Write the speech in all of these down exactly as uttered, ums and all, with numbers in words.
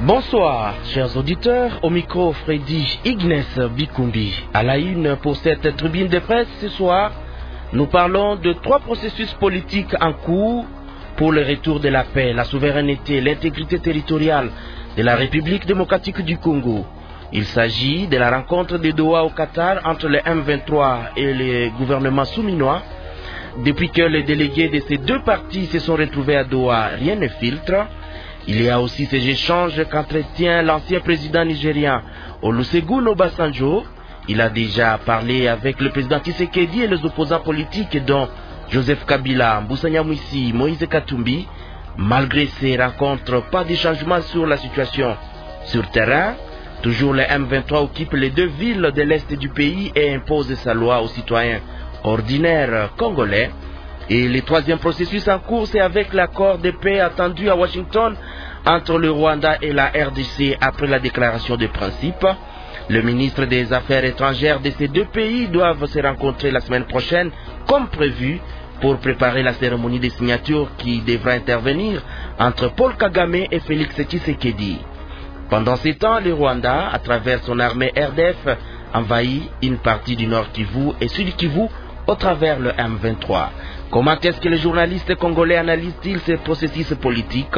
Bonsoir, chers auditeurs, au micro Freddy Ignace Bikumbi. À la une pour cette tribune de presse ce soir, nous parlons de trois processus politiques en cours pour le retour de la paix, la souveraineté et l'intégrité territoriale de la République démocratique du Congo. Il s'agit de la rencontre de Doha au Qatar entre le M vingt-trois et le gouvernement souminois. Depuis que les délégués de ces deux partis se sont retrouvés à Doha, rien ne filtre. Il y a aussi ces échanges qu'entretient l'ancien président nigérien Olusegun Obasanjo. Il a déjà parlé avec le président Tshisekedi et les opposants politiques dont Joseph Kabila, Mbusa Nyamwisi, Moïse Katumbi. Malgré ces rencontres, pas de changement sur la situation sur terrain. Toujours le M vingt-trois occupe les deux villes de l'est du pays et impose sa loi aux citoyens ordinaires congolais. Et le troisième processus en cours, c'est avec l'accord de paix attendu à Washington entre le Rwanda et la R D C après la déclaration de principe. Le ministre des Affaires étrangères de ces deux pays doivent se rencontrer la semaine prochaine, comme prévu, pour préparer la cérémonie de signature qui devra intervenir entre Paul Kagame et Félix Tshisekedi. Pendant ce temps, le Rwanda, à travers son armée R D F, envahit une partie du Nord Kivu et Sud Kivu au travers le M vingt-trois. Comment est-ce que les journalistes congolais analysent-ils ces processus politiques?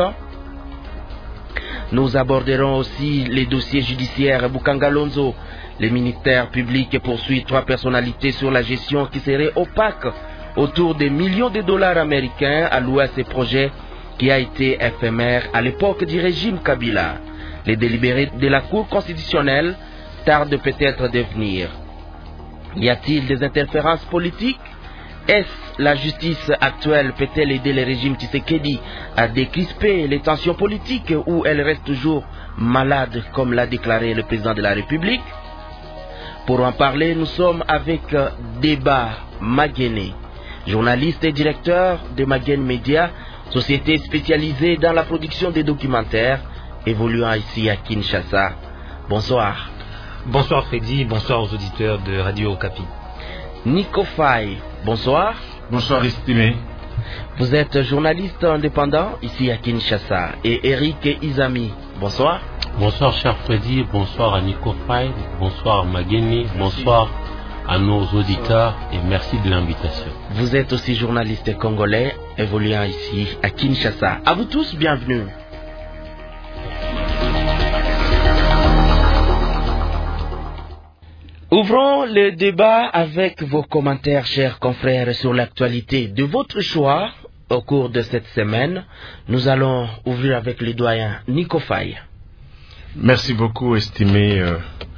Nous aborderons aussi les dossiers judiciaires Bukangalonzo. Le ministère public poursuit trois personnalités sur la gestion qui serait opaque autour des millions de dollars américains alloués à ces projets qui a été éphémère à l'époque du régime Kabila. Les délibérés de la Cour constitutionnelle tardent peut-être de venir. Y a-t-il des interférences politiques? Est-ce la justice actuelle peut-elle aider le régime Tshisekedi à décrisper les tensions politiques ou elle reste toujours malade comme l'a déclaré le président de la République? Pour en parler, nous sommes avec Débat Magene, journaliste et directeur de Magene Media, société spécialisée dans la production des documentaires, évoluant ici à Kinshasa. Bonsoir. Bonsoir Freddy, bonsoir aux auditeurs de Radio Okapi. Nico Faye, bonsoir. Bonsoir estimé. Vous êtes journaliste indépendant ici à Kinshasa. Et Eric Izami, bonsoir. Bonsoir cher Freddy, bonsoir à Nico Faye, bonsoir à Mageni, bonsoir à nos auditeurs et merci de l'invitation. Vous êtes aussi journaliste congolais évoluant ici à Kinshasa. À vous tous, bienvenue. Ouvrons le débat avec vos commentaires, chers confrères, sur l'actualité de votre choix au cours de cette semaine. Nous allons ouvrir avec le doyen Nico Faye. Merci beaucoup, estimé euh,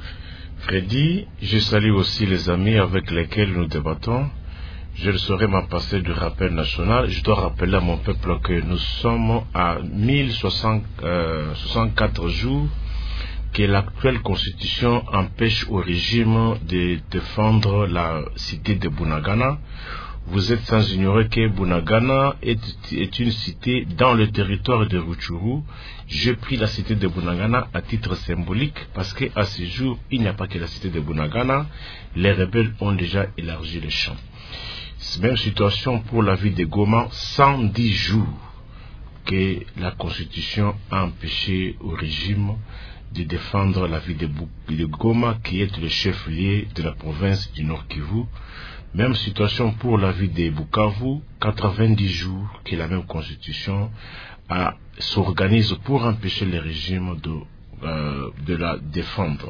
Freddy. Je salue aussi les amis avec lesquels nous débattons. Je ne saurais m'en passer du rappel national. Je dois rappeler à mon peuple que nous sommes à mille soixante-quatre jours que l'actuelle constitution empêche au régime de défendre la cité de Bunagana. Vous êtes sans ignorer que Bunagana est, est une cité dans le territoire de Rutshuru. J'ai pris la cité de Bunagana à titre symbolique parce qu'à ce jour, il n'y a pas que la cité de Bunagana. Les rebelles ont déjà élargi le champ. Même situation pour la ville de Goma, cent dix jours que la constitution a empêché au régime de défendre la ville de Goma, qui est le chef-lieu de la province du Nord Kivu. Même situation pour la ville de Bukavu, quatre-vingt-dix jours que la même constitution s'organise pour empêcher le régime de, euh, de la défendre.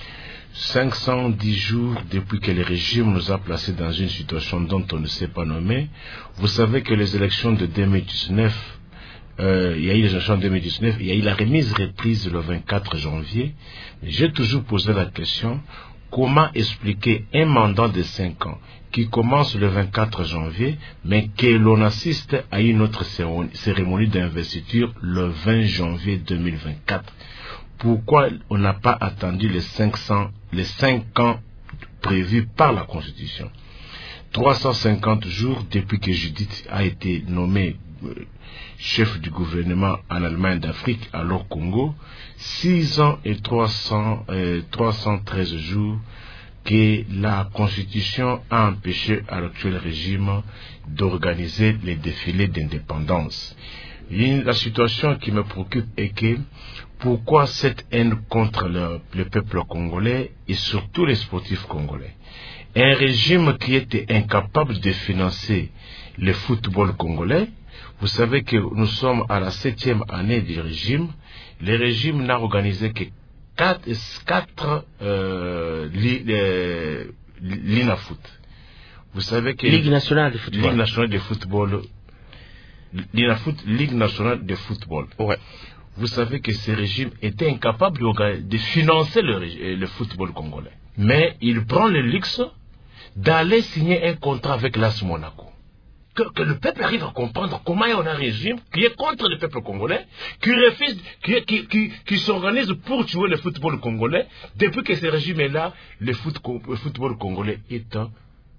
cinq cent dix jours depuis que le régime nous a placés dans une situation dont on ne sait pas nommer. Vous savez que les élections de deux mille dix-neuf, Euh, il y a eu les élections en deux mille dix-neuf, il y a eu la remise reprise le vingt-quatre janvier. J'ai toujours posé la question, comment expliquer un mandat de cinq ans qui commence le vingt-quatre janvier, mais que l'on assiste à une autre cérémonie d'investiture le vingt janvier deux mille vingt-quatre? Pourquoi on n'a pas attendu les cinq cents, les cinq ans prévus par la Constitution? trois cent cinquante jours depuis que Judith a été nommée euh, chef du gouvernement en Allemagne d'Afrique, alors Congo, six ans et trois cents, euh, trois cent treize jours que la Constitution a empêché à l'actuel régime d'organiser les défilés d'indépendance. La situation qui me préoccupe est que pourquoi cette haine contre le, le peuple congolais et surtout les sportifs congolais? Un régime qui était incapable de financer le football congolais. Vous savez que nous sommes à la septième année du régime. Le régime n'a organisé que quatre, quatre euh, li, euh, l'INAFoot. Vous savez que Ligue nationale de football. Ligue nationale de football. L'INAFoot, Ligue nationale de football. Ouais. Vous savez que ce régime était incapable de, de financer le, le football congolais. Mais il prend le luxe d'aller signer un contrat avec l'A S Monaco. Que, que le peuple arrive à comprendre comment il y a un régime qui est contre le peuple congolais, qui refuse, qui, qui, qui, qui s'organise pour tuer le football congolais. Depuis que ce régime est là, le, foot, le football congolais est un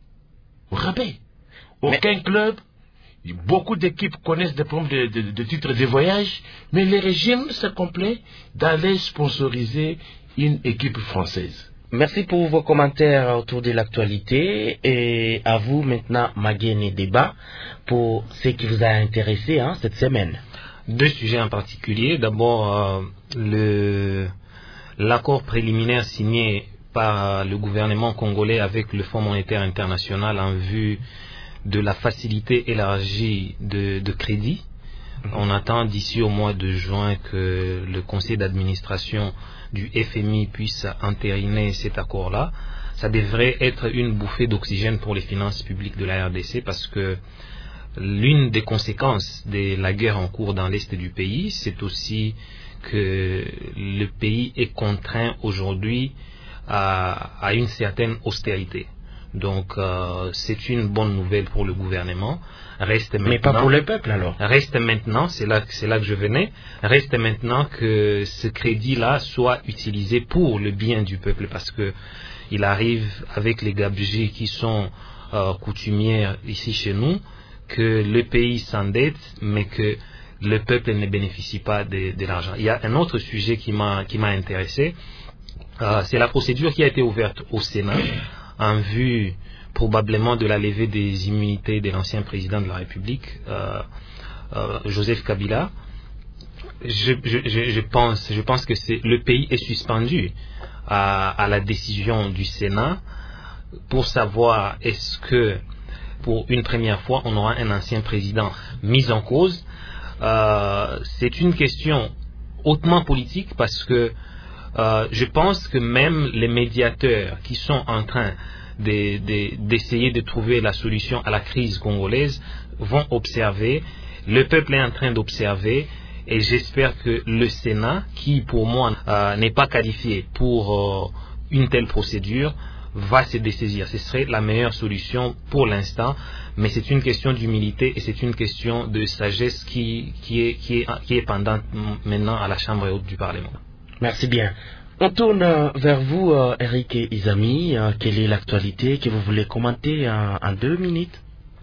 rabais. Aucun mais... club, beaucoup d'équipes connaissent des problèmes de, de, de titres de voyage, mais le régime se complaît d'aller sponsoriser une équipe française. Merci pour vos commentaires autour de l'actualité et à vous maintenant Maguen et Débat pour ce qui vous a intéressé hein, cette semaine. Deux sujets en particulier. D'abord, euh, le, l'accord préliminaire signé par le gouvernement congolais avec le Fonds monétaire international en vue de la facilité élargie de, de crédit. On attend d'ici au mois de juin que le conseil d'administration du F M I puisse entériner cet accord-là. Ça devrait être une bouffée d'oxygène pour les finances publiques de la R D C parce que l'une des conséquences de la guerre en cours dans l'est du pays, c'est aussi que le pays est contraint aujourd'hui à, à une certaine austérité. Donc euh, c'est une bonne nouvelle pour le gouvernement. Reste maintenant, mais pas pour le peuple alors. Reste maintenant, c'est là, c'est là que je venais, reste maintenant que ce crédit-là soit utilisé pour le bien du peuple parce que il arrive avec les gabegies qui sont euh, coutumières ici chez nous que le pays s'endette mais que le peuple ne bénéficie pas de, de l'argent. Il y a un autre sujet qui m'a, qui m'a intéressé, euh, c'est la procédure qui a été ouverte au Sénat en vue probablement de la levée des immunités de l'ancien président de la République, euh, euh, Joseph Kabila. Je, je, je, pense, je pense que c'est, le pays est suspendu à, à la décision du Sénat pour savoir est-ce que pour une première fois on aura un ancien président mis en cause. Euh, c'est une question hautement politique parce que euh, je pense que même les médiateurs qui sont en train De, de, d'essayer de trouver la solution à la crise congolaise vont observer, le peuple est en train d'observer et j'espère que le Sénat, qui pour moi euh, n'est pas qualifié pour euh, une telle procédure, va se dessaisir. Ce serait la meilleure solution pour l'instant, mais c'est une question d'humilité et c'est une question de sagesse qui, qui, est, qui, est, qui est pendante maintenant à la Chambre haute du Parlement. Merci bien. On tourne vers vous, euh, Eric et Izami. Euh, quelle est l'actualité que vous voulez commenter en, en deux minutes?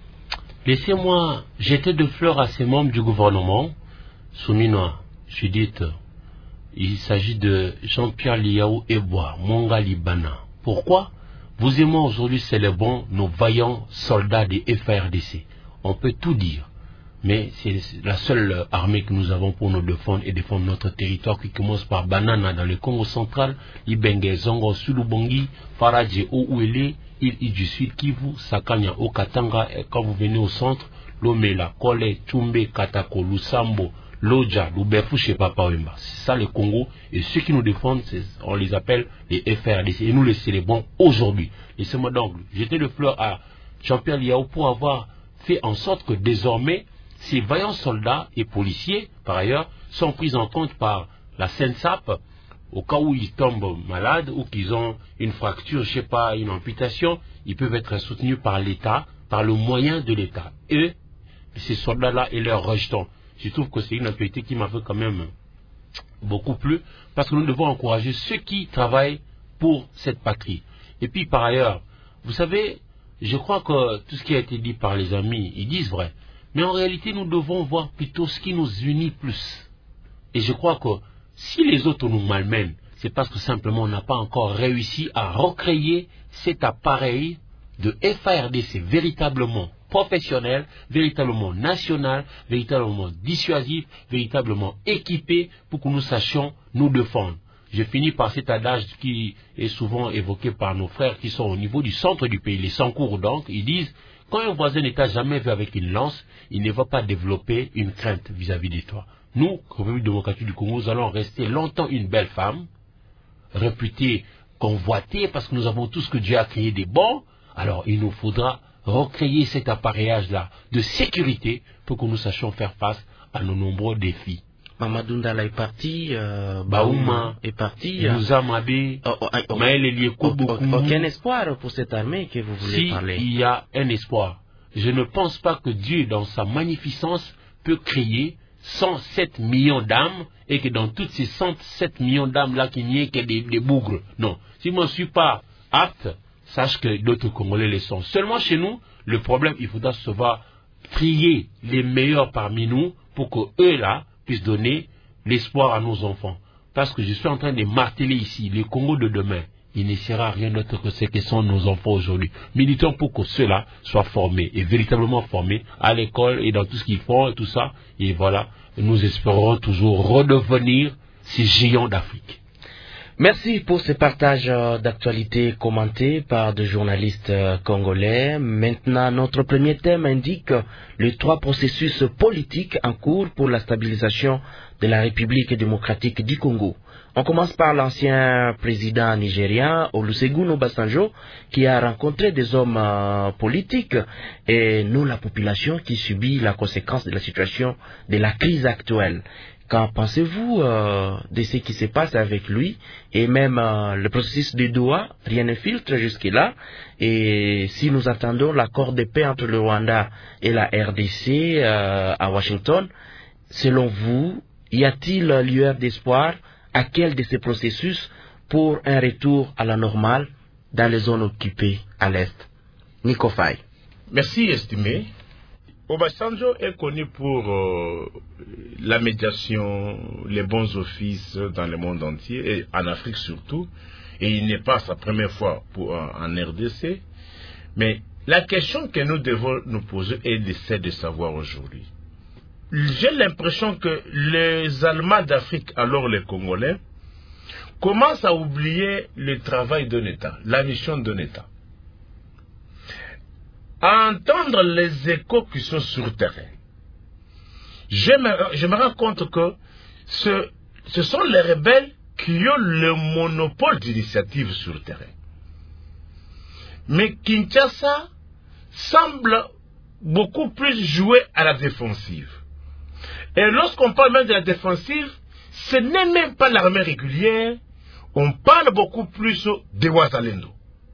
Laissez-moi jeter de fleurs à ces membres du gouvernement. Souminois, Judith, il s'agit de Jean-Pierre Liaou Eboa, Monga Libana. Pourquoi? Vous et moi aujourd'hui célébrons nos vaillants soldats des F A R D C. On peut tout dire. Mais c'est la seule armée que nous avons pour nous défendre et défendre notre territoire qui commence par Banana dans le Congo central, Ibenge, Zongo, Sulubongi, Faradje, Ououélé, île du Sud, Kivu, Sakanya, Okatanga, et quand vous venez au centre, Lomela, Kole, Tchumbe, Katako, Lusambo, Loja, Luberfouche et Papawemba. C'est ça le Congo et ceux qui nous défendent, on les appelle les F A R D C et nous les célébrons aujourd'hui. Laissez-moi donc jeter le fleur à Jean-Pierre Liaou pour avoir fait en sorte que désormais ces vaillants soldats et policiers, par ailleurs, sont pris en compte par la SENSAP au cas où ils tombent malades ou qu'ils ont une fracture, je sais pas, une amputation, ils peuvent être soutenus par l'État, par le moyen de l'État. Et ces soldats-là et leurs rejetons. Je trouve que c'est une actualité qui m'a fait quand même beaucoup plu, parce que nous devons encourager ceux qui travaillent pour cette patrie. Et puis par ailleurs, vous savez, je crois que tout ce qui a été dit par les amis, ils disent vrai. Mais en réalité, nous devons voir plutôt ce qui nous unit plus. Et je crois que si les autres nous malmènent, c'est parce que simplement on n'a pas encore réussi à recréer cet appareil de F A R D C véritablement professionnel, véritablement national, véritablement dissuasif, véritablement équipé pour que nous sachions nous défendre. Je finis par cet adage qui est souvent évoqué par nos frères qui sont au niveau du centre du pays, les Sankour donc, ils disent, quand un voisin n'est jamais vu avec une lance, il ne va pas développer une crainte vis-à-vis de toi. Nous, République démocratique du Congo, nous allons rester longtemps une belle femme, réputée, convoitée, parce que nous avons tout ce que Dieu a créé des bons, alors il nous faudra recréer cet appareillage-là de sécurité pour que nous sachions faire face à nos nombreux défis. Mamadou Ndala est parti, euh, Baouma est parti. Moussa Mabé, oh, oh, oh, Maël Elieko, aucun espoir pour cette armée que vous voulez si parler. Il y a un espoir. Je ne pense pas que Dieu, dans sa magnificence, peut créer cent sept millions d'âmes et que dans toutes ces cent sept millions d'âmes-là, qu'il n'y ait que des, des bougres. Non. Si moi je ne suis pas apte, sache que d'autres Congolais le sont. Seulement chez nous, le problème, il faudra savoir trier les meilleurs parmi nous pour que eux là puissent donner l'espoir à nos enfants. Parce que je suis en train de marteler ici, le Congo de demain, il ne sera rien d'autre que ce que sont nos enfants aujourd'hui. Militons pour que ceux-là soient formés, et véritablement formés, à l'école et dans tout ce qu'ils font et tout ça. Et voilà, nous espérons toujours redevenir ces géants d'Afrique. Merci pour ce partage d'actualités commentés par des journalistes congolais. Maintenant, notre premier thème indique les trois processus politiques en cours pour la stabilisation de la République démocratique du Congo. On commence par l'ancien président nigérien Olusegun Obasanjo qui a rencontré des hommes euh, politiques et nous, la population qui subit la conséquence de la situation de la crise actuelle. Qu'en pensez-vous euh, de ce qui se passe avec lui et même euh, le processus de Doha? Rien ne filtre jusque-là. Et si nous attendons l'accord de paix entre le Rwanda et la R D C euh, à Washington, selon vous, y a-t-il lueur d'espoir à quel de ces processus pour un retour à la normale dans les zones occupées à l'Est? Nico Faye. Merci, estimé. Obasanjo est connu pour euh, la médiation, les bons offices dans le monde entier, et en Afrique surtout, et il n'est pas sa première fois pour, en, en R D C. Mais la question que nous devons nous poser est de celle de savoir aujourd'hui. J'ai l'impression que les Allemands d'Afrique, alors les Congolais, commencent à oublier le travail d'un État, la mission d'un État. À entendre les échos qui sont sur le terrain, je me, je me rends compte que ce, ce sont les rebelles qui ont le monopole d'initiative sur le terrain. Mais Kinshasa semble beaucoup plus jouer à la défensive. Et lorsqu'on parle même de la défensive, ce n'est même pas l'armée régulière, on parle beaucoup plus de Ouazalendo.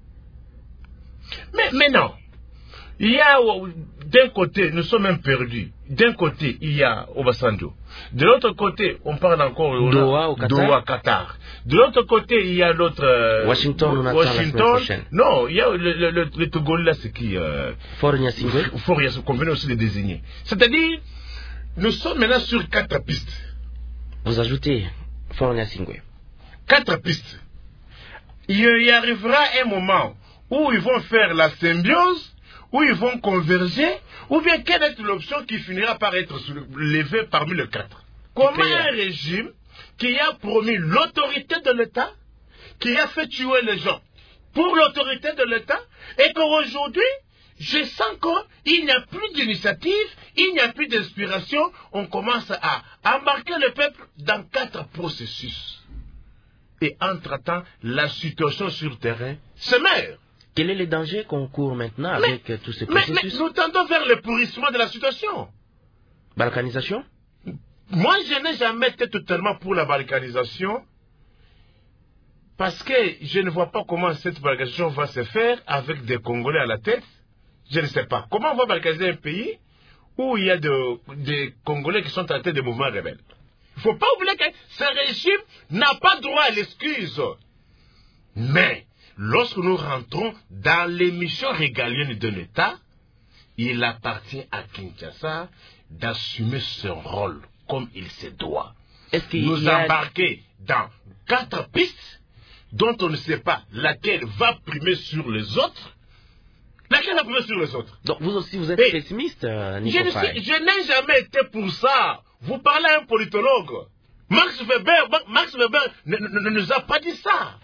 Mais maintenant, il y a d'un côté, nous sommes même perdus. D'un côté, il y a Obasanjo. De l'autre côté, on parle encore Doha au Qatar. Doha, Qatar. De l'autre côté, il y a l'autre euh, Washington. On attend Washington. La semaine prochaine. Non, il y a le, le, le, le Togolais là, c'est qui euh, Faure Gnassingbé. Faure Gnassingbé, qu'on venait aussi de désigner. C'est-à-dire, nous sommes maintenant sur quatre pistes. Vous ajoutez Faure Gnassingbé. Quatre pistes. Il y arrivera un moment où ils vont faire la symbiose, où ils vont converger, ou bien quelle est l'option qui finira par être levée parmi les quatre? Comment un régime qui a promis l'autorité de l'État, qui a fait tuer les gens pour l'autorité de l'État, et qu'aujourd'hui, je sens qu'il n'y a plus d'initiative, il n'y a plus d'inspiration, on commence à embarquer le peuple dans quatre processus. Et entre-temps, la situation sur le terrain se meurt. Quel est le danger qu'on court maintenant mais, avec tous ces mais, processus? mais nous tendons vers le pourrissement de la situation. Balkanisation? Moi, je n'ai jamais été totalement pour la balkanisation parce que je ne vois pas comment cette balkanisation va se faire avec des Congolais à la tête. Je ne sais pas. Comment on va balkaniser un pays où il y a de, des Congolais qui sont à la tête des mouvements rebelles? Il ne faut pas oublier que ce régime n'a pas droit à l'excuse. Mais lorsque nous rentrons dans les missions régaliennes d'un État, il appartient à Kinshasa d'assumer ce rôle comme il se doit. Est-ce qu'il nous a... embarquer dans quatre pistes dont on ne sait pas laquelle va primer sur les autres, Laquelle a pris sur les autres? Donc vous aussi, vous êtes Et pessimiste, euh, Je, Nico ne Faye. suis- je n'ai jamais été pour ça. Vous parlez à un politologue. Max Weber, Ma- Max Weber ne, ne- ne nous a pas dit ça.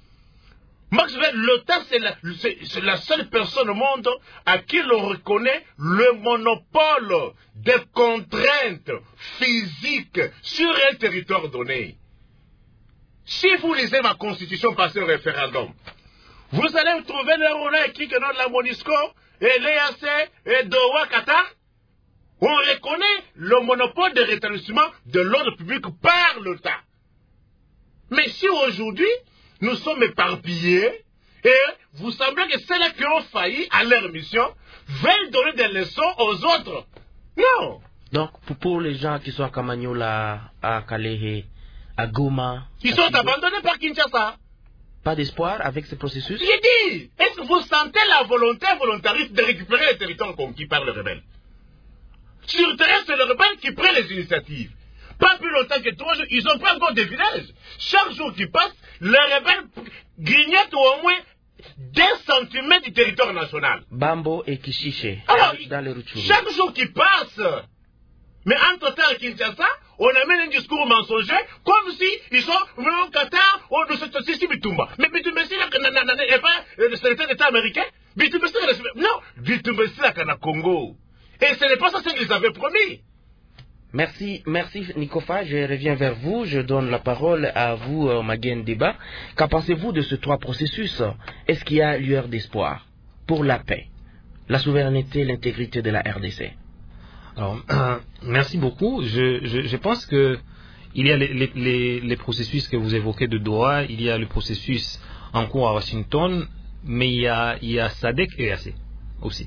Max Weber, l'OTAN, c'est la, c'est- c'est la seule personne au monde à qui l'on reconnaît le monopole des contraintes physiques sur un territoire donné. Si vous lisez ma constitution passée au référendum, vous allez trouver le rôle écrit que dans la MONUSCO et l'E A C et Doha Qatar. On reconnaît le monopole de rétablissement de l'ordre public par l'État. Mais si aujourd'hui, nous sommes éparpillés, et vous semblez que ceux-là qui ont failli à leur mission veulent donner des leçons aux autres. Non. Donc, pour, pour les gens qui sont à Kamanyola, à Kalehe, à Goma... Ils à sont Kibo, abandonnés par Kinshasa. pas d'espoir avec ce processus? J'ai dit, est-ce que vous sentez la volonté volontariste de récupérer les territoires conquis par les rebelles? Sur le terrain, c'est le rebelle qui prend les initiatives. Pas plus longtemps que trois jours, ils n'ont pas encore des villages. Chaque jour qui passe, les rebelles grignotent au moins des centimètres du territoire national. Bambo et Kishiche, Alors, dans les Rutshuru. chaque jour qui passe, mais entre-temps à Kinshasa, on amène un discours mensonger comme si ils sont au Qatar ou de cette société Bitumba. Mais Bitumba, c'est là qu'il n'est pas le secrétaire d'État américain. Bitumba, c'est là, non, Bitumba, c'est là qu'il y a Congo. Et ce n'est pas ça ce qu'ils avaient promis. Merci, merci Nico Faye. Je reviens vers vous. Je donne la parole à vous, euh, Maguen Débat. Qu'en pensez-vous de ces trois processus? Est-ce qu'il y a lueur d'espoir pour la paix, la souveraineté, l'intégrité de la R D C? Alors, euh, merci beaucoup. Je, je, je pense que il y a les, les, les, les processus que vous évoquez de Doha, il y a le processus en cours à Washington, mais il y a, il y a SADC et E A C aussi.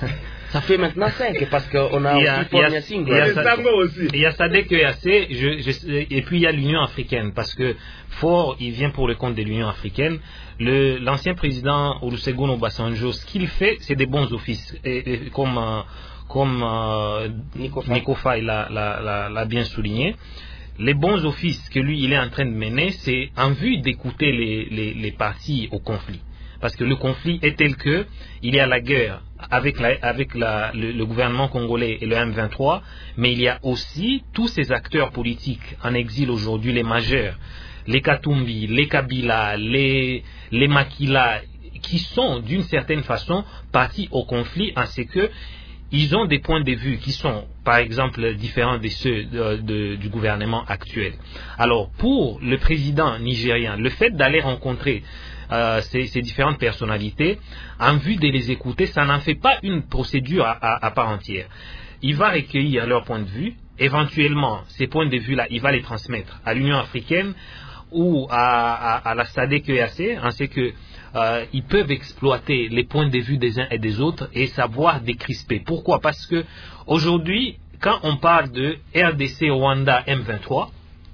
Ça fait maintenant cinq, parce qu'on a Il y a- aussi il y a- Fornia Singh. il y a Les ça- Tango aussi. Il y a SADC et E A C, je, je, et puis il y a l'Union africaine, parce que Fort, il vient pour le compte de l'Union africaine. Le, l'ancien président Olusegun Obasanjo, ce qu'il fait, c'est des bons offices, et, et comme, euh, comme euh, Nico Faye. Nico Faye l'a, l'a, l'a, l'a bien souligné. Les bons offices que lui, il est en train de mener, c'est en vue d'écouter les, les, les parties au conflit. Parce que le conflit est tel que il y a la guerre avec, la, avec la, le, le gouvernement congolais et le M vingt-trois, mais il y a aussi tous ces acteurs politiques en exil aujourd'hui, les majeurs, les Katumbi, les Kabila, les, les Makila, qui sont d'une certaine façon partis au conflit en ce que ils ont des points de vue qui sont, par exemple, différents de ceux de, de, du gouvernement actuel. Alors, pour le président nigérien, le fait d'aller rencontrer euh, ces, ces différentes personnalités, en vue de les écouter, ça n'en fait pas une procédure à, à, à part entière. Il va recueillir leur point de vue, éventuellement, ces points de vue-là, il va les transmettre à l'Union africaine ou à, à, à la SADC E A C, en ce que Euh, ils peuvent exploiter les points de vue des uns et des autres et savoir décrisper. Pourquoi? Parce que aujourd'hui, quand on parle de R D C Rwanda M vingt-trois,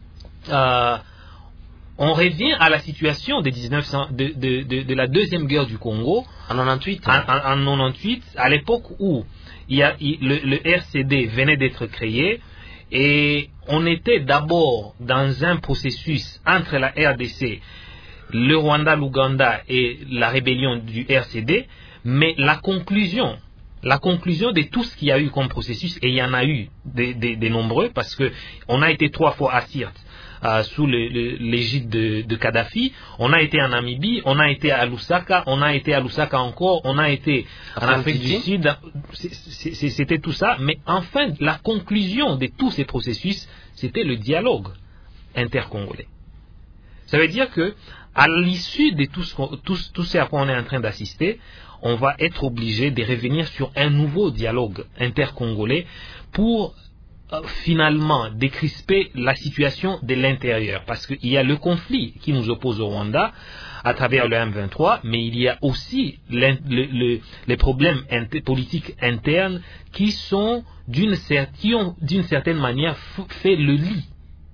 euh, on revient à la situation de, mille neuf cents, de, de, de, de la deuxième guerre du Congo En quatre-vingt-dix-huit. en, en, en quatre-vingt-dix-huit, à l'époque où il y a, il, le, le R C D venait d'être créé. Et on était d'abord dans un processus entre la R D C, le Rwanda, l'Ouganda et la rébellion du R C D, mais la conclusion, la conclusion de tout ce qu'il y a eu comme processus, et il y en a eu de, de, de nombreux, parce que on a été trois fois à Sirte, euh, sous le, le, l'égide de, de Kadhafi, on a été en Namibie, on a été à Lusaka, on a été à Lusaka encore, on a été en Afrique du Sud, c'est, c'est, c'était tout ça, mais enfin, la conclusion de tous ces processus, c'était le dialogue intercongolais. Ça veut dire que, à l'issue de tout ce, tout, tout ce à quoi on est en train d'assister, on va être obligé de revenir sur un nouveau dialogue intercongolais pour euh, finalement décrisper la situation de l'intérieur. Parce qu'il y a le conflit qui nous oppose au Rwanda à travers le M vingt-trois, mais il y a aussi le, le, les problèmes inter, politiques internes qui sont d'une certaine, d'une certaine manière fait le lit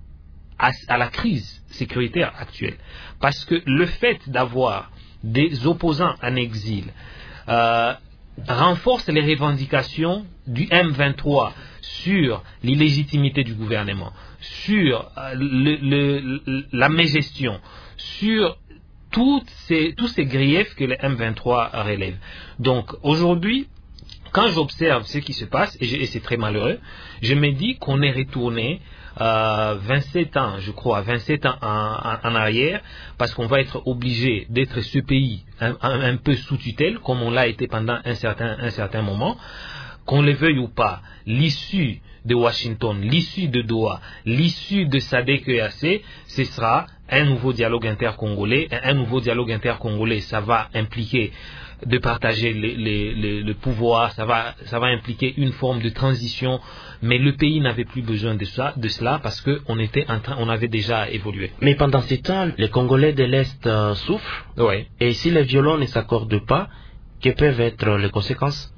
à, à la crise sécuritaire actuelle. Parce que le fait d'avoir des opposants en exil euh, renforce les revendications du M vingt-trois sur l'illégitimité du gouvernement, sur euh, le, le, la mégestion, sur toutes ces, tous ces griefs que le M vingt-trois relève. Donc aujourd'hui, quand j'observe ce qui se passe, et, et c'est très malheureux, je me dis qu'on est retourné euh, vingt-sept ans, je crois, vingt-sept ans en, en, en arrière, parce qu'on va être obligé d'être ce pays un, un, un peu sous tutelle, comme on l'a été pendant un certain, un certain moment. Qu'on le veuille ou pas, l'issue de Washington, l'issue de Doha, l'issue de S A D C E A C, ce sera un nouveau dialogue intercongolais. Un nouveau dialogue intercongolais, ça va impliquer de partager les, les, les, le pouvoir, ça va, ça va impliquer une forme de transition, mais le pays n'avait plus besoin de ça, de cela, parce que on était en train, on avait déjà évolué. Mais pendant ce temps, les Congolais de l'Est euh, souffrent. Ouais. Et si les violons ne s'accordent pas, quelles peuvent être les conséquences?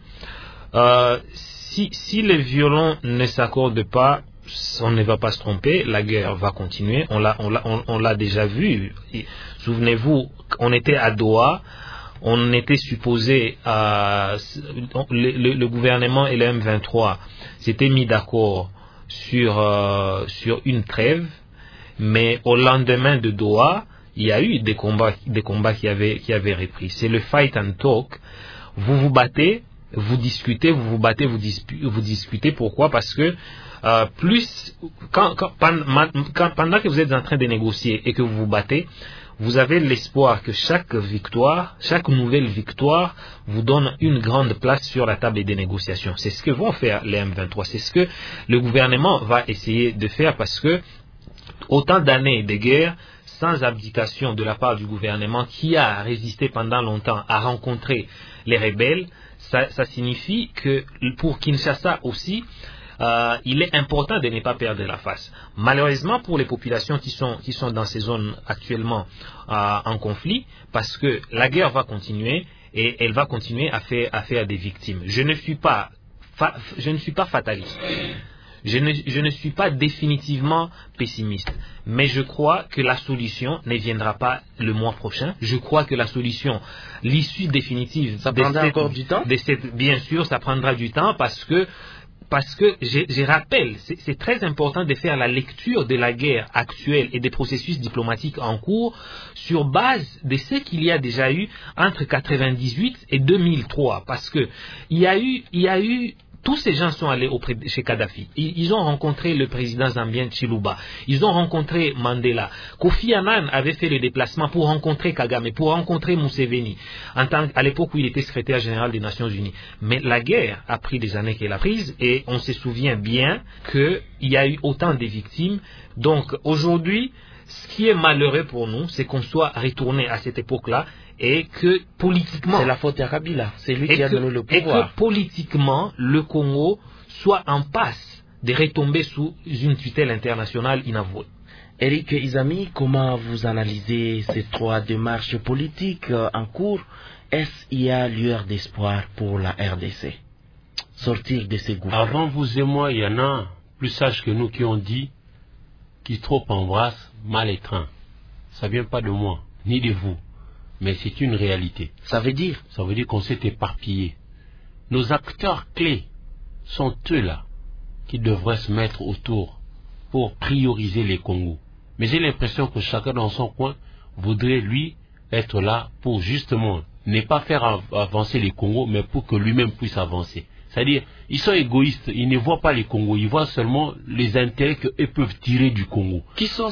Euh, si, si les violons ne s'accordent pas, on ne va pas se tromper, la guerre va continuer. On l'a, on l'a, on, on l'a déjà vu. Souvenez-vous, on était à Doha, on était supposé, à, le, le, le gouvernement et le M vingt-trois s'étaient mis d'accord sur euh, sur une trêve, mais au lendemain de Doha, il y a eu des combats, des combats qui avaient qui avaient repris. C'est le fight and talk. Vous vous battez. Vous discutez, vous vous battez, vous, dispu, vous discutez. Pourquoi? Parce que euh, plus quand, quand, quand, pendant que vous êtes en train de négocier et que vous vous battez, vous avez l'espoir que chaque victoire, chaque nouvelle victoire vous donne une grande place sur la table des négociations. C'est ce que vont faire les M vingt-trois. C'est ce que le gouvernement va essayer de faire, parce que autant d'années de guerre sans abdication de la part du gouvernement qui a résisté pendant longtemps à rencontrer les rebelles, Ça, ça signifie que pour Kinshasa aussi, euh, il est important de ne pas perdre la face. Malheureusement pour les populations qui sont, qui sont dans ces zones actuellement euh, en conflit, parce que la guerre va continuer et elle va continuer à faire, à faire des victimes. Je ne suis pas, fa, je ne suis pas fataliste. Je ne, je ne suis pas définitivement pessimiste, mais je crois que la solution ne viendra pas le mois prochain. Je crois que la solution, l'issue définitive, ça prendra de cette, encore du temps. De cette, bien sûr, ça prendra du temps, parce que parce que je, je rappelle, c'est, c'est très important de faire la lecture de la guerre actuelle et des processus diplomatiques en cours sur base de ce qu'il y a déjà eu entre quatre-vingt-dix-huit et deux mille trois, parce que il y a eu, il y a eu tous ces gens sont allés auprès de, chez Kadhafi. Ils, ils ont rencontré le président zambien Chiluba. Ils ont rencontré Mandela. Kofi Annan avait fait le déplacement pour rencontrer Kagame, pour rencontrer Museveni, en tant, à l'époque où il était secrétaire général des Nations Unies. Mais la guerre a pris des années qu'elle a prises, et on se souvient bien qu'il y a eu autant de victimes. Donc aujourd'hui, ce qui est malheureux pour nous, c'est qu'on soit retourné à cette époque-là, et que politiquement... C'est la faute à Kabila, c'est lui qui a donné le pouvoir. Et que politiquement, le Congo soit en passe de retomber sous une tutelle internationale inavouée. Eric Izami, comment vous analysez ces trois démarches politiques en cours? Est-ce qu'il y a lueur d'espoir pour la R D C? Sortir de ces gouffres. Avant vous et moi, il y en a plus sages que nous qui ont dit qui trop embrasse mal étreint. Ça vient pas de moi, ni de vous. Mais c'est une réalité. Ça veut dire Ça veut dire qu'on s'est éparpillé. Nos acteurs clés sont eux-là qui devraient se mettre autour pour prioriser les Congos. Mais j'ai l'impression que chacun dans son coin voudrait, lui, être là pour justement ne pas faire avancer les Congos, mais pour que lui-même puisse avancer. C'est-à-dire, ils sont égoïstes, ils ne voient pas les Congos, ils voient seulement les intérêts qu'eux peuvent tirer du Congo. Qui sont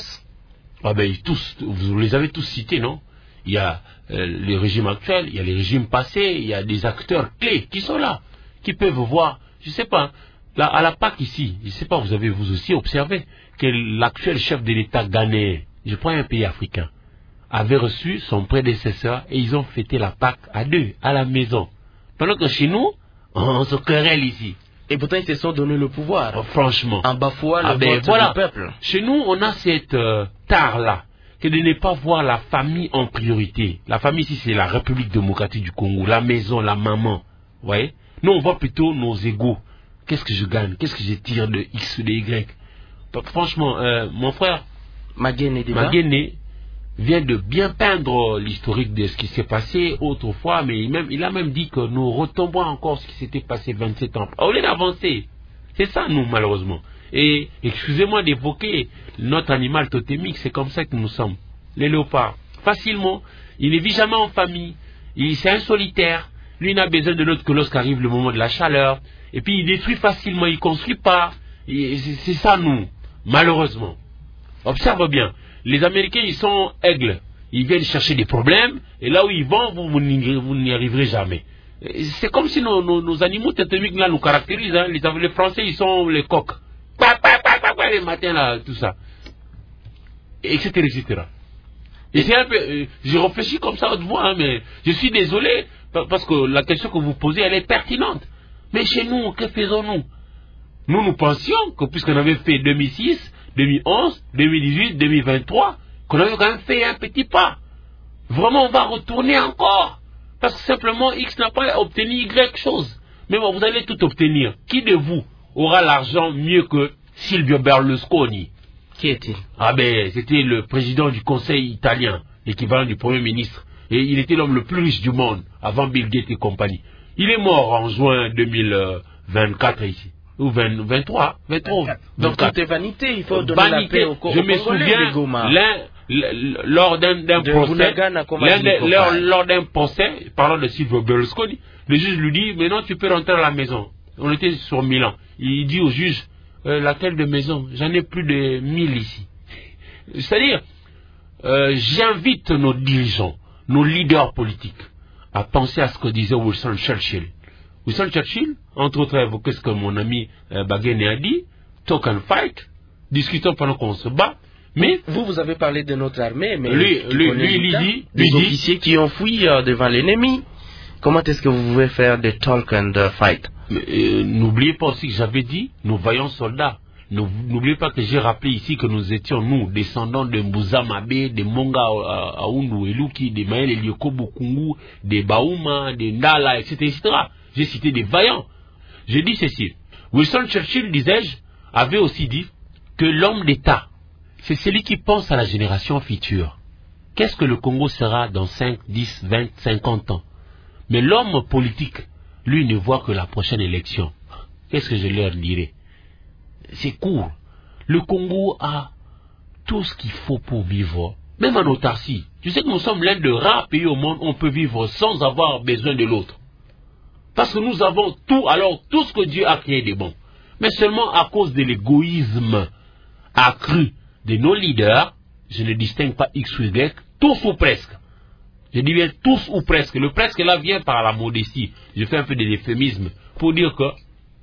Ah ben, tous, vous les avez tous cités, non? Il y a euh, le régime actuel, il y a les régimes passés, il y a des acteurs clés qui sont là, qui peuvent voir, je sais pas, là, à la P A C ici, je sais pas, vous avez vous aussi observé que l'actuel chef de l'État ghanéen, je prends un pays africain, avait reçu son prédécesseur et ils ont fêté la Pâques à deux, à la maison. Pendant que chez nous, on se querelle ici. Et pourtant ils se sont donné le pouvoir. Oh, franchement. En bafouant ah le ben, vote voilà. du peuple. Chez nous, on a cette euh, tare-là, que de ne pas voir la famille en priorité. La famille ici, c'est la République démocratique du Congo, la maison, la maman. Vous voyez? Nous, on voit plutôt nos égos. Qu'est-ce que je gagne? Qu'est-ce que je tire de X ou de Y? Donc, franchement, euh, mon frère Magene Magene vient de bien peindre l'historique de ce qui s'est passé autrefois, mais il, même, il a même dit que nous retombons encore ce qui s'était passé vingt-sept ans. Au lieu d'avancer, c'est ça nous malheureusement. Et excusez-moi d'évoquer notre animal totémique, c'est comme ça que nous sommes. Les léopards, facilement, Il ne vit jamais en famille. Il c'est un solitaire. Lui n'a besoin de l'autre que lorsqu'arrive le moment de la chaleur. Et puis il détruit facilement, il ne construit pas. C'est ça nous, malheureusement. Observe bien. Les Américains, ils sont aigles. Ils viennent chercher des problèmes. Et là où ils vont, vous, vous n'y arriverez jamais. C'est comme si nos, nos, nos animaux totémiques là nous caractérisent. Hein. Les, les Français, ils sont les coqs. Pa, pa, pa, pa, pa, les matins là, tout ça. Etc. etc. Et c'est un peu, euh, j'ai réfléchi comme ça haute voix, hein, mais je suis désolé parce que la question que vous posez, elle est pertinente. Mais chez nous, que faisons-nous? Nous, nous pensions que puisqu'on avait fait deux mille six, deux mille onze, deux mille dix-huit, deux mille vingt-trois, qu'on avait quand même fait un petit pas. Vraiment, on va retourner encore. Parce que simplement, X n'a pas obtenu Y chose. Mais bon, vous allez tout obtenir. Qui de vous aura l'argent mieux que Silvio Berlusconi? Qui est-il? Ah ben, c'était le président du Conseil italien, l'équivalent du Premier ministre. Et il était l'homme le plus riche du monde, avant Bill Gates et compagnie. Il est mort en juin deux mille vingt-quatre ici. Ou vingt, vingt-trois, vingt-trois, vingt-quatre. Donc tout est vanité, il faut donner vanité. la paix au, au Je me souviens, lors d'un procès, lors, lors d'un procès, parlant de Silvio Berlusconi, le juge lui dit, maintenant tu peux rentrer à la maison. On était sur Milan. Il dit au juge, euh, laquelle de maison? J'en ai plus de mille ici. C'est-à-dire, euh, j'invite nos dirigeants, nos leaders politiques, à penser à ce que disait Winston Churchill. Winston Churchill, entre autres, a évoqué ce que mon ami euh, Baguene a dit, talk and fight, discutons pendant qu'on se bat, mais... Vous, vous avez parlé de notre armée, mais... Lui, lui, lui, lui dit... Des lui officiers dit, qui ont fui euh, devant l'ennemi. Comment est-ce que vous pouvez faire des talk and uh, fight? euh, N'oubliez pas aussi que j'avais dit, nous vaillants soldats. N'oubliez pas que j'ai rappelé ici que nous étions, nous, descendants de Mbuza Mabe, de Monga Aoundu Eluki, de Maël Eliokobu Kungu, de Baouma, de Ndala, et cetera, et cetera. J'ai cité des vaillants. J'ai dit ceci. Winston Churchill, disais-je, avait aussi dit que l'homme d'État, c'est celui qui pense à la génération future. Qu'est-ce que le Congo sera dans cinq, dix, vingt, cinquante ans? Mais l'homme politique, lui, ne voit que la prochaine élection. Qu'est-ce que je leur dirais? C'est court. Le Congo a tout ce qu'il faut pour vivre, même en autarcie. Tu sais que nous sommes l'un des rares pays au monde où on peut vivre sans avoir besoin de l'autre. Parce que nous avons tout, alors tout ce que Dieu a créé de bon. Mais seulement à cause de l'égoïsme accru de nos leaders, je ne distingue pas X ou Y, tous ou presque. Je dis bien tous ou presque. Le presque là vient par la modestie. Je fais un peu de l'euphémisme pour dire que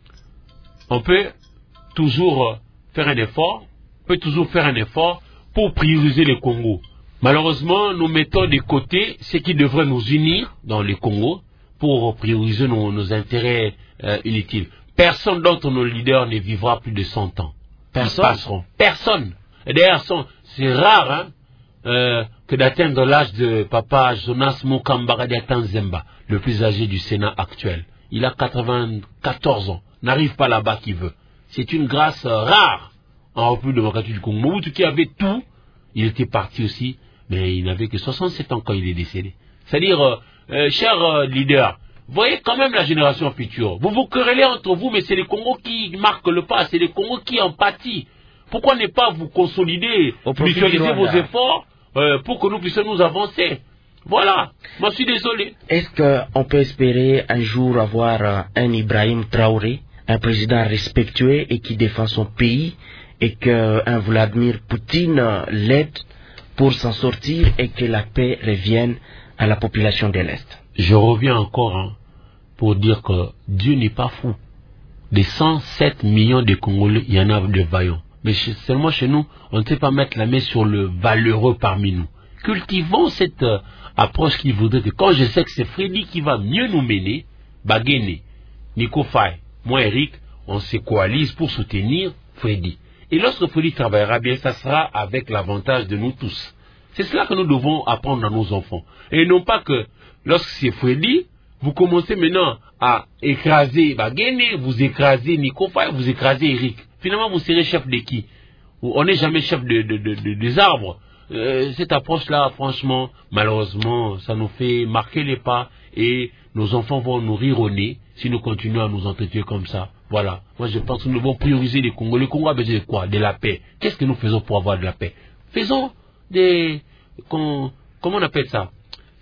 on peut toujours faire un effort, on peut toujours faire un effort pour prioriser le Congo. Malheureusement, nous mettons de côté ce qui devrait nous unir dans le Congo pour prioriser nos, nos intérêts euh, inutiles. Personne d'entre nos leaders ne vivra plus de cent ans. Personne. Personne. Et d'ailleurs, c'est rare hein, euh, que d'atteindre l'âge de papa Jonas Mokambara Zemba, le plus âgé du Sénat actuel. Il a quatre-vingt-quatorze ans. N'arrive pas là-bas qui veut. C'est une grâce euh, rare en République démocratique du Congo. Mobutu qui avait tout, il était parti aussi, mais il n'avait que soixante-sept ans quand il est décédé. C'est-à-dire, euh, euh, chers euh, leaders, voyez quand même la génération future. Vous vous querellez entre vous, mais c'est les Congos qui marquent le pas, c'est les Congos qui en pâtissent. Pourquoi ne pas vous consolider, mutualiser vos efforts euh, pour que nous puissions nous avancer? Voilà, moi je suis désolé. Est-ce qu'on peut espérer un jour avoir euh, un Ibrahim Traoré, un président respectueux et qui défend son pays, et qu'un Vladimir Poutine euh, l'aide pour s'en sortir et que la paix revienne à la population de l'Est? Je reviens encore hein, pour dire que Dieu n'est pas fou. Des cent sept millions de Congolais, il y en a de vaillants. Mais seulement chez nous, on ne sait pas mettre la main sur le valeureux parmi nous. Cultivons cette euh, approche qui voudrait que quand je sais que c'est Freddy qui va mieux nous mener, Baguene, Nico Faye, moi Eric, on se coalise pour soutenir Freddy. Et lorsque Freddy travaillera bien, ça sera avec l'avantage de nous tous. C'est cela que nous devons apprendre à nos enfants. Et non pas que lorsque c'est Freddy, vous commencez maintenant à écraser Baguene, vous écrasez Nico Faye, vous écrasez Eric. Finalement, vous serez chef de qui? On n'est jamais chef de, de, de, de, des arbres. Euh, cette approche-là, franchement, malheureusement, ça nous fait marquer les pas et nos enfants vont nous rire au nez si nous continuons à nous entretenir comme ça. Voilà. Moi, je pense que nous devons prioriser les Congos. Le Congo a besoin de quoi? De la paix. Qu'est-ce que nous faisons pour avoir de la paix? Faisons des... Com, comment on appelle ça?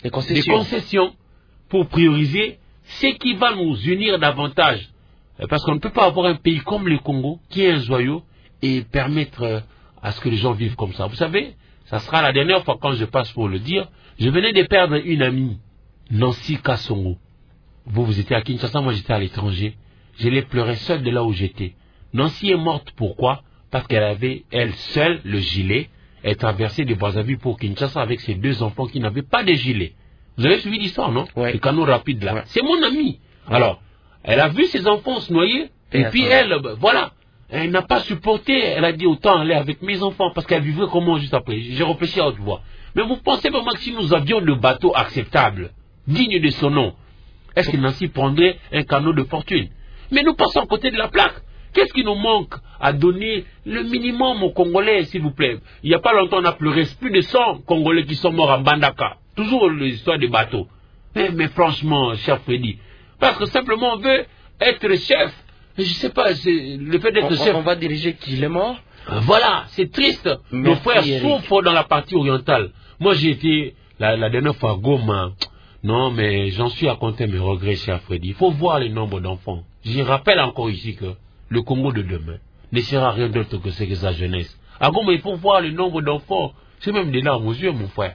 des concessions. des concessions pour prioriser ce qui va nous unir davantage. Parce qu'on ne peut pas avoir un pays comme le Congo qui est un joyau et permettre à ce que les gens vivent comme ça. Vous savez, ça sera la dernière fois quand je passe pour le dire. Je venais de perdre une amie, Nancy Kassongo. Vous, vous étiez à Kinshasa, moi j'étais à l'étranger. Je l'ai pleuré seul de là où j'étais. Nancy est morte, pourquoi? Parce qu'elle avait, elle seule, le gilet. Elle traversait des Brazzaville pour Kinshasa avec ses deux enfants qui n'avaient pas de gilet. Vous avez suivi l'histoire, non? Ouais. Le canot rapide là. Ouais. C'est mon amie. Ouais. Alors, elle a vu ses enfants se noyer. Et, et puis elle, ben, voilà. Elle n'a pas supporté. Elle a dit autant aller avec mes enfants parce qu'elle vivrait comment juste après. J'ai réfléchi à haute voix. Mais vous pensez vraiment que si nous avions le bateau acceptable, digne de son nom, est-ce que Nancy prendrait un canot de fortune? Mais nous passons à côté de la plaque. Qu'est-ce qui nous manque à donner le minimum aux Congolais, s'il vous plaît? Il n'y a pas longtemps, on a pleuré plus de cent Congolais qui sont morts en Bandaka. Toujours l'histoire des bateaux. Mais, mais franchement, cher Freddy, parce que simplement on veut être chef. Je ne sais pas, le fait d'être on, chef. On va diriger qui est mort? Voilà, c'est triste. Merci, nos frères Eric. souffrent dans la partie orientale. Moi, j'ai été la, la dernière fois à Goma. Non, mais j'en suis à compter mes regrets, cher Freddy. Il faut voir le nombre d'enfants. Je rappelle encore ici que le Congo de demain ne sera rien d'autre que ce que sa jeunesse. À Goma, il faut voir le nombre d'enfants. C'est même des larmes aux yeux, mon frère.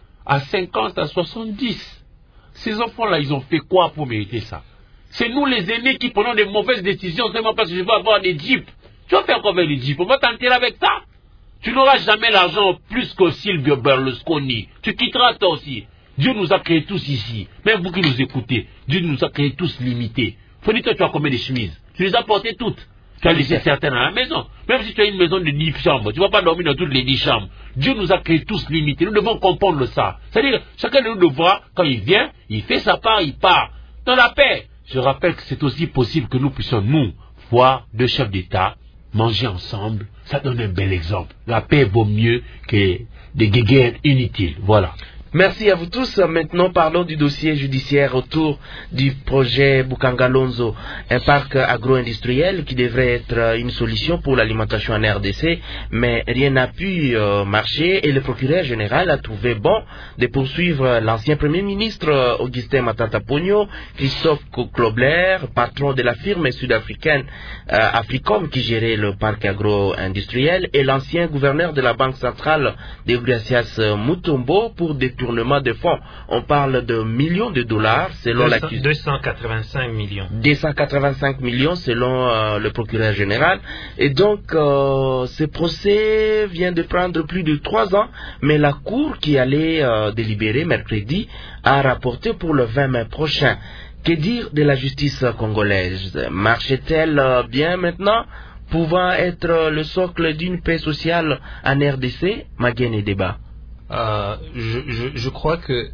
À cinquante, à soixante-dix. Ces enfants-là, ils ont fait quoi pour mériter ça? C'est nous les aînés qui prenons des mauvaises décisions seulement parce que je veux avoir des jeeps. Tu vas faire quoi avec les jeeps? On va t'enterrer avec ça? Tu n'auras jamais l'argent plus que Silvio Berlusconi. Tu quitteras toi aussi. Dieu nous a créés tous ici. Même vous qui nous écoutez, Dieu nous a créés tous limités. Faut dire que tu as combien de chemises? Tu les as portées toutes. Tu as laissé certaines à la maison. Même si tu as une maison de dix chambres, tu ne vas pas dormir dans toutes les dix chambres. Dieu nous a créés tous limités. Nous devons comprendre ça. C'est-à-dire, chacun de nous devra, quand il vient, il fait sa part, il part. Dans la paix. Je rappelle que c'est aussi possible que nous puissions, nous, voir deux chefs d'État manger ensemble. Ça donne un bel exemple. La paix vaut mieux que des guéguerres inutiles. Voilà. Merci à vous tous. Maintenant, parlons du dossier judiciaire autour du projet Bukangalonzo, un parc agro-industriel qui devrait être une solution pour l'alimentation en R D C, mais rien n'a pu euh, marcher et le procureur général a trouvé bon de poursuivre l'ancien premier ministre Augustin Matata Ponyo, Christophe Klobler, patron de la firme sud-africaine euh, Africom qui gérait le parc agro-industriel, et l'ancien gouverneur de la Banque centrale Deogracias Mutombo pour des tournement de fonds. On parle de millions de dollars selon l'accusation. deux cent quatre-vingt-cinq millions. deux cent quatre-vingt-cinq millions selon euh, le procureur général. Et donc, euh, ce procès vient de prendre plus de trois ans, mais la Cour qui allait euh, délibérer mercredi a rapporté pour le vingt mai prochain. Que dire de la justice congolaise? Marche-t-elle euh, bien maintenant, pouvant être le socle d'une paix sociale en R D C? Maguen et débat. Euh, je, je, je crois que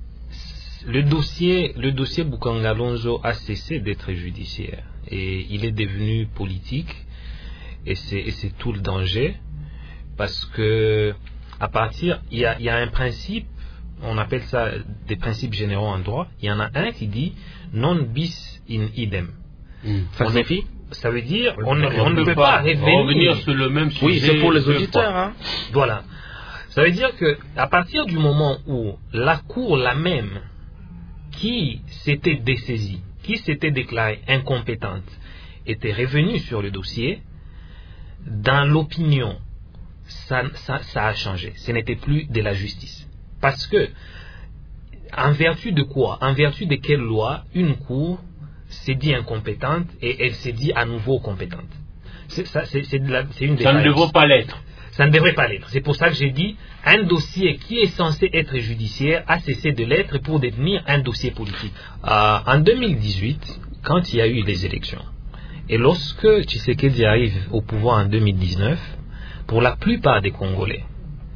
le dossier, le dossier Bukangalonzo a cessé d'être judiciaire et il est devenu politique, et c'est tout le danger, parce que à partir, il y a, il y a un principe, on appelle ça des principes généraux en droit. Il y en a un qui dit non bis in idem. Mmh. Ça signifie? Ça veut dire on, on, on, on ne peut pas pas revenir, revenir sur le même sujet. Oui, c'est pour les auditeurs. Hein. Voilà. Ça veut dire que à partir du moment où la Cour, la même, qui s'était dessaisie, qui s'était déclarée incompétente, était revenue sur le dossier, dans l'opinion, ça, ça, ça a changé. Ce n'était plus de la justice. Parce que, en vertu de quoi? En vertu de quelle loi une Cour s'est dit incompétente et elle s'est dit à nouveau compétente? C'est une Ça ne devrait pas l'être. Ça ne devrait pas l'être. C'est pour ça que j'ai dit, un dossier qui est censé être judiciaire a cessé de l'être pour devenir un dossier politique. Euh, en deux mille dix-huit, quand il y a eu les élections, et lorsque Tshisekedi arrive au pouvoir en deux mille dix-neuf, pour la plupart des Congolais,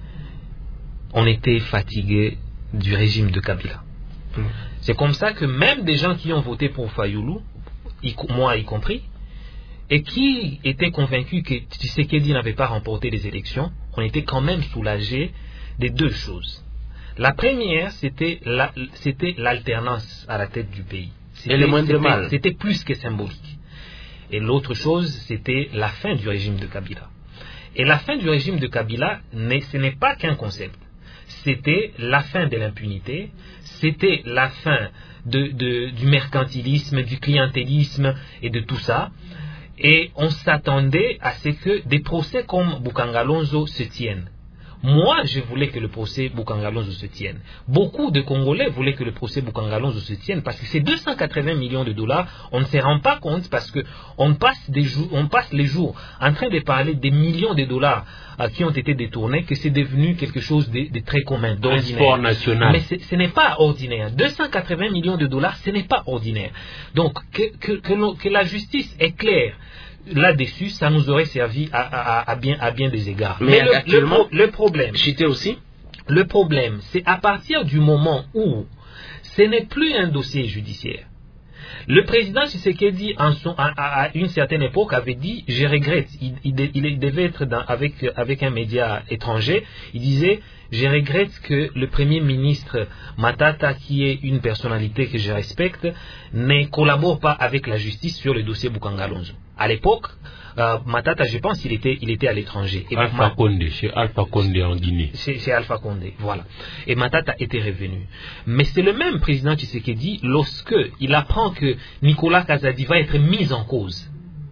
on était fatigués du régime de Kabila. Mmh. C'est comme ça que même des gens qui ont voté pour Fayoulou, moi y compris, et qui étaient convaincus que Tshisekedi n'avait pas remporté les élections, on était quand même soulagés de deux choses. La première, c'était la, c'était l'alternance à la tête du pays. Et le moindre mal. C'était plus que symbolique. Et l'autre chose, c'était la fin du régime de Kabila. Et la fin du régime de Kabila, ce n'est pas qu'un concept. c'était la fin de l'impunité, c'était la fin de, de, du mercantilisme, du clientélisme et de tout ça. Et on s'attendait à ce que des procès comme Boukangalonzo se tiennent. Moi, je voulais que le procès Boukangalonzo se tienne. Beaucoup de Congolais voulaient que le procès Boukangalonzo se tienne parce que ces deux cent quatre-vingts millions de dollars, on ne se rend pas compte parce que on passe, des jours, on passe les jours en train de parler des millions de dollars euh, qui ont été détournés, que c'est devenu quelque chose de, de très commun, d'ordinaire. Un sport national. Mais ce n'est pas ordinaire. deux cent quatre-vingts millions de dollars, ce n'est pas ordinaire. Donc, que, que, que, que la justice est claire là-dessus, ça nous aurait servi à, à, à, bien, à bien des égards. Mais, Mais actuellement, le, le, pro, le problème, Chité aussi. Le problème, c'est à partir du moment où ce n'est plus un dossier judiciaire. Le président Tshisekedi, en son, à, à, à une certaine époque, avait dit, je regrette, il, il, il devait être dans, avec, avec un média étranger, il disait, je regrette que le Premier ministre Matata, qui est une personnalité que je respecte, ne collabore pas avec la justice sur le dossier Boukangalonzo. À l'époque, euh, Matata, je pense, il était, il était à l'étranger. Et Alpha Condé, chez Alpha Condé en Guinée. Chez, chez Alpha Condé, voilà. Et Matata était revenu. Mais c'est le même président Tshisekedi, lorsque il apprend que Nicolas Kazadi va être mis en cause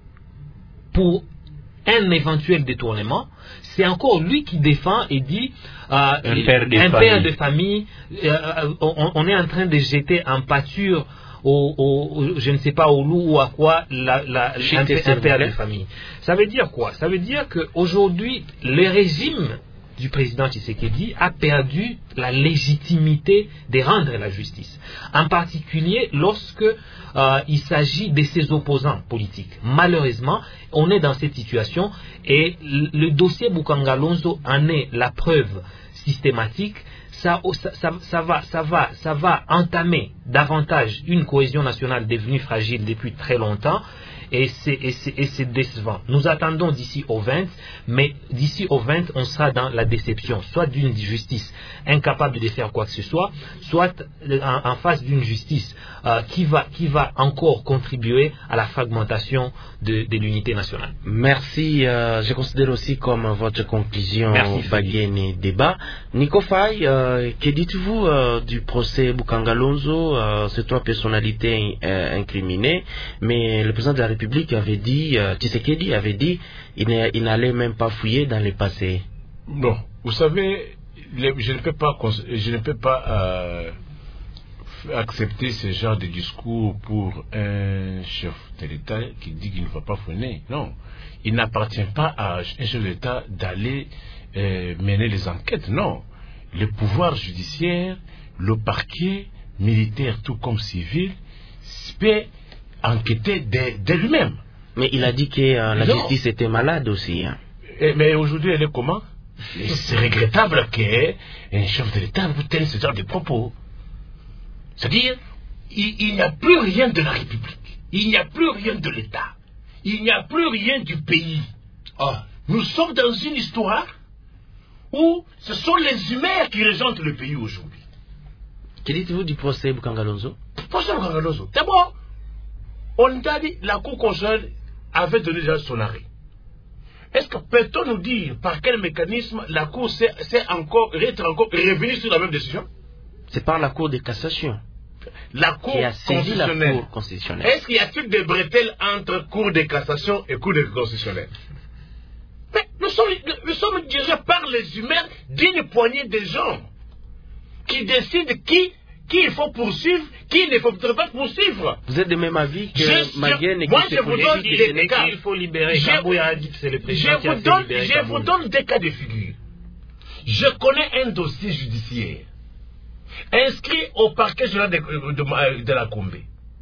pour un éventuel détournement, c'est encore lui qui défend et dit euh, un père de un famille, père de famille euh, on, on est en train de jeter en pâture au, au, au, je ne sais pas au loup ou à quoi la, la, un, un père de famille. Ça veut dire quoi? Ça veut dire qu'aujourd'hui, le régime du président Tshisekedi a perdu la légitimité de rendre la justice. En particulier lorsque euh, il s'agit de ses opposants politiques. Malheureusement, on est dans cette situation et le dossier Boukangalonzo en est la preuve systématique. Ça, ça, ça, ça, va, ça, va, ça va entamer davantage une cohésion nationale devenue fragile depuis très longtemps. Et c'est décevant. Nous attendons d'ici au vingt, mais d'ici au vingt, on sera dans la déception, soit d'une justice incapable de faire quoi que ce soit, soit en, en face d'une justice euh, qui, va, qui va encore contribuer à la fragmentation de, de l'unité nationale. Merci. Euh, je considère aussi comme votre conclusion Baguen débat. Nico Faye, euh, que dites-vous euh, du procès Boukangalonzo, euh, ces trois personnalités euh, incriminées, mais le président de la République avait dit, euh, Tshisekedi avait dit, il n'allait même pas fouiller dans le passé. Non, vous savez, les, je ne peux pas, je ne peux pas euh, accepter ce genre de discours pour un chef de l'État qui dit qu'il ne va pas fouiller. Non, il n'appartient pas à un chef d'État d'aller euh, mener les enquêtes. Non, le pouvoir judiciaire, le parquet militaire, tout comme civil, peut enquêter de, de lui-même. Mais il a dit que euh, la non. justice était malade aussi. Hein. Et, mais aujourd'hui, elle est comment? C'est regrettable qu'un chef de l'État vous tienne ce genre de propos. C'est-à-dire, il, il n'y a plus rien de la République. Il n'y a plus rien de l'État. Il n'y a plus rien du pays. Oh. Nous sommes dans une histoire où ce sont les humains qui régentent le pays aujourd'hui. Que dites-vous du procès Boukangalonzo? Procès Boukangalonzo. D'abord, on t'a dit la Cour constitutionnelle avait donné déjà son arrêt. Est-ce que peut-on nous dire par quel mécanisme la Cour s'est encore, encore revenue sur la même décision? C'est par la Cour de cassation. La Cour constitutionnelle. constitutionnelle. Est-ce qu'il y a-t-il des bretelles entre Cour de cassation et Cour de constitutionnelle? Mais nous sommes, nous sommes dirigés par les humains d'une poignée de gens qui décident qui qui il faut poursuivre, qui il ne faut pas poursuivre. Vous êtes de même avis que Baguen et moi je vous donne des cas. Il faut libérer. Je, je, vous, donne, je vous donne des cas de figure. Je connais un dossier judiciaire inscrit au parquet général de, de, de, de la Gombe.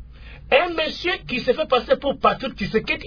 Un monsieur qui s'est fait passer pour Patrick Tshisekedi,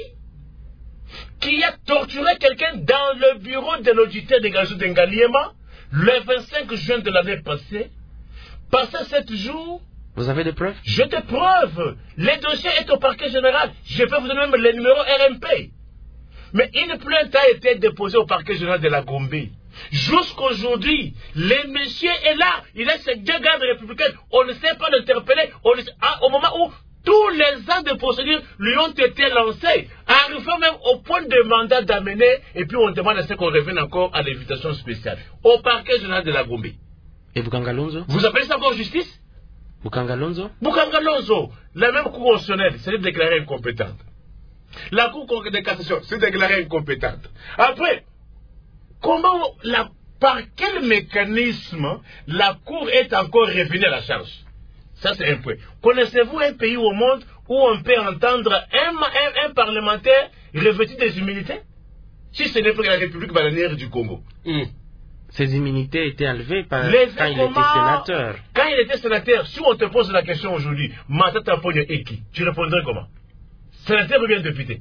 qui a torturé quelqu'un dans le bureau de l'auditeur de Gajou d'Engaliema le vingt-cinq juin de l'année passée. Passé sept jours. Vous avez des preuves? J'ai des preuves. Le dossier est au parquet général. Je peux vous donner même le numéro R M P. Mais une plainte a été déposée au parquet général de la Gombe. Jusqu'aujourd'hui, le monsieur est là. Il a ses deux gardes républicains. On ne sait pas l'interpeller. Ah, au moment où tous les actes de procédure lui ont été lancés, arrivant même au point de mandat d'amener, et puis on demande à ce qu'on revienne encore à l'invitation spéciale. Au parquet général de la Gombe. Et Bukangalonzo? Vous appelez ça encore justice? Bukangalonzo? Bukangalonzo, la même Cour constitutionnelle, c'est déclarée incompétente. La Cour de cassation, c'est déclarée incompétente. Après, comment, la, par quel mécanisme la Cour est encore revenue à la charge? Ça, c'est un point. Connaissez-vous un pays au monde où on peut entendre un, un, un parlementaire revêtu des immunités? Si ce n'est pas la République bananière du Congo. Mm. Ces immunités étaient enlevées par, Les, quand il comment, était sénateur. Quand il était sénateur, si on te pose la question aujourd'hui, Matata Ponyo est qui? Tu répondrais comment? Sénateur ou bien député?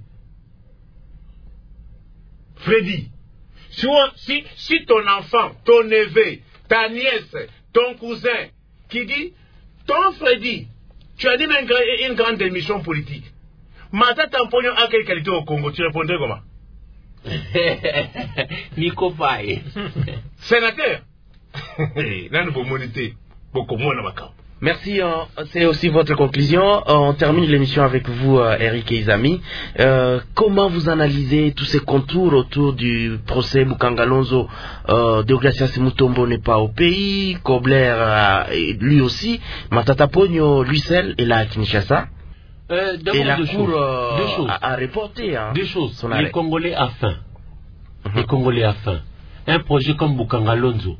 Freddy, si, on, si, si ton enfant, ton neveu, ta nièce, ton cousin, qui dit, ton Freddy, tu animes une, une grande émission politique, Matata Ponyo a quelle qualité au Congo? Tu répondrais comment? Nico Faye. Sénateur. Merci, euh, c'est aussi votre conclusion. Euh, on termine l'émission avec vous, euh, Eric et Izami. Euh, comment vous analysez tous ces contours autour du procès Bukangalonzo? euh, Deogracias Mutombo n'est pas au pays, Kobler euh, lui aussi, Matata Ponyo, lui seul, est là à Kinshasa. Euh, et la deux Cour choses. euh, Deux choses. a, a reporté hein, Deux choses. son Les arrêt. Congolais à faim. Mm-hmm. Les Congolais à faim. Un projet comme Bukangalonzo,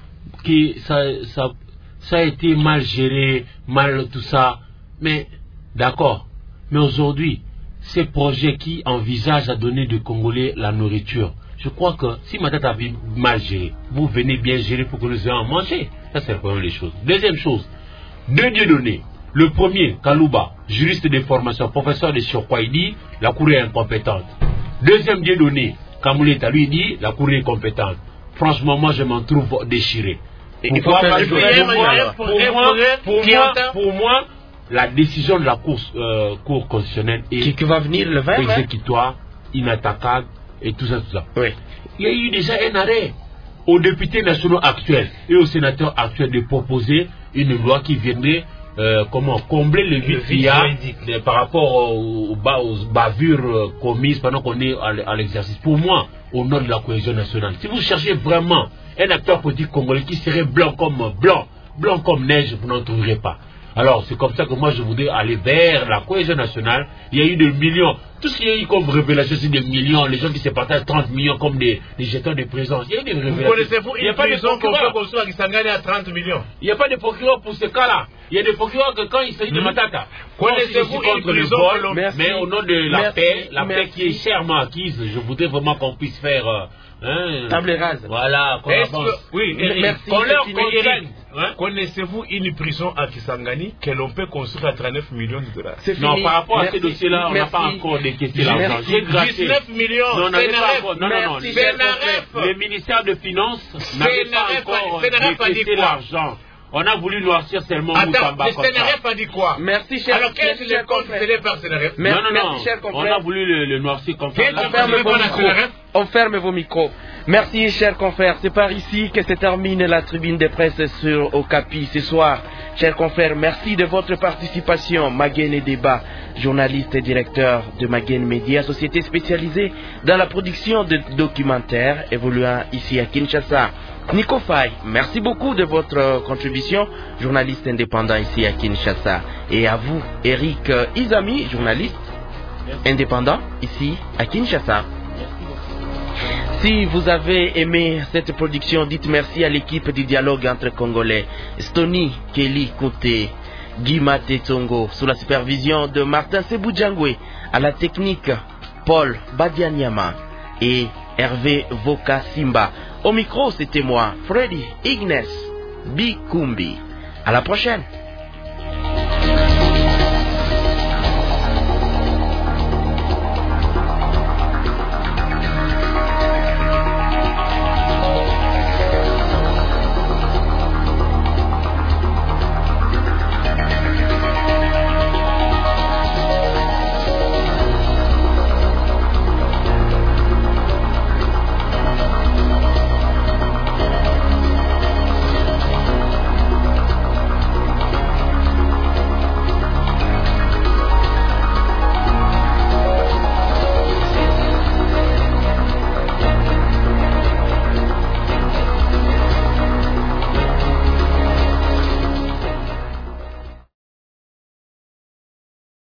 qui ça, ça, ça a été mal géré, mal tout ça. Mais d'accord. Mais aujourd'hui, ces projets qui envisagent à donner aux Congolais la nourriture, je crois que si Matata a mal géré, vous venez bien gérer pour que nous ayons à manger. Ça, c'est la première des choses. Deuxième chose, deux dieux donnés. Le premier, Kalouba, juriste de formation, professeur de surcroît, il dit la Cour est incompétente. Deuxième dieu donné, Kamouleta, lui dit la Cour est compétente. Franchement, moi je m'en trouve déchiré. Et il faut faire pour, des pour, moi, pour, moi, pour, moi, pour moi, la décision de la Cour, euh, cour constitutionnelle est qui, qui va venir le vingt, exécutoire, inattaquable et tout ça, tout ça. Oui. Il y a eu déjà un arrêt aux députés nationaux actuels et aux sénateurs actuels de proposer une loi qui viendrait Euh, comment combler le vide qu'il y a de, par rapport aux, aux, aux bavures euh, commises pendant qu'on est à, à l'exercice. Pour moi, au nom de la cohésion nationale, si vous cherchez vraiment un acteur politique congolais qui serait blanc comme blanc, blanc comme neige, vous n'en trouverez pas. Alors c'est comme ça que moi je voudrais aller vers la cohésion nationale. Il y a eu des millions, tout ce qu'il y a eu comme révélation, c'est des millions, les gens qui se partagent trente millions comme des, des jetons de présence. Il y a eu des révélations. Vous connaissez-vous une prison qu'on peut construire à Kisangani à trente millions? Il n'y a pas de procureur pour ce cas-là. Il y a des procureurs que quand il s'agit de Matata, connaissez-vous une prison vol, mais au nom de la merci, paix, la merci. paix qui est chèrement acquise, je voudrais vraiment qu'on puisse faire euh, hein, table rase. Voilà, qu'on avance. Que, oui, merci. Qu'on leur convienne. Hein? Connaissez-vous une prison à Kisangani que l'on peut construire à trente-neuf millions de dollars? Non, par rapport merci, à ces dossiers-là, on n'a pas encore décaissé l'argent. dix-neuf millions. Non, non, non, non, non. Le ministère de Finances n'avait pas encore décaissé l'argent. On a voulu noircir seulement Attends, le Sénaref a dit quoi? Merci, cher. Alors, quel est le compte télé par Sénaref? Non, non, non. On a voulu le, le noircir comme ça. On ferme vos micros. On ferme vos micros. Merci, chers confrères. C'est par ici que se termine la tribune de presse sur Okapi ce soir. Chers confrères, merci de votre participation. Maguen et Débat, journaliste et directeur de Maguen Media, société spécialisée dans la production de documentaires évoluant ici à Kinshasa. Nico Faye, merci beaucoup de votre contribution, journaliste indépendant ici à Kinshasa. Et à vous, Eric Izami, journaliste indépendant ici à Kinshasa. Si vous avez aimé cette production, dites merci à l'équipe du dialogue entre Congolais. Stony, Kelly, Koté, Guy Maté Tsongo, sous la supervision de Martin Sebujangwe, à la technique, Paul Badianyama et Hervé Voka Simba. Au micro, c'était moi, Freddy Ignace Bikumbi. À la prochaine.